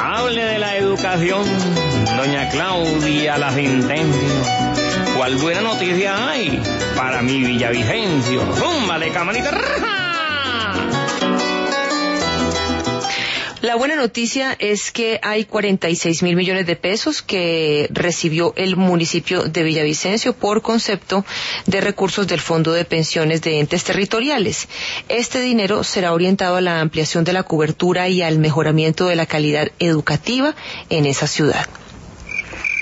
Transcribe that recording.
Hable de la educación, doña Claudia La Centencio. ¿Cuál buena noticia hay para mi Villavicencio? ¡Zúmbale, camarita! La buena noticia es que hay 46.000 millones de pesos que recibió el municipio de Villavicencio por concepto de recursos del Fondo de Pensiones de Entes Territoriales. Este dinero será orientado a la ampliación de la cobertura y al mejoramiento de la calidad educativa en esa ciudad.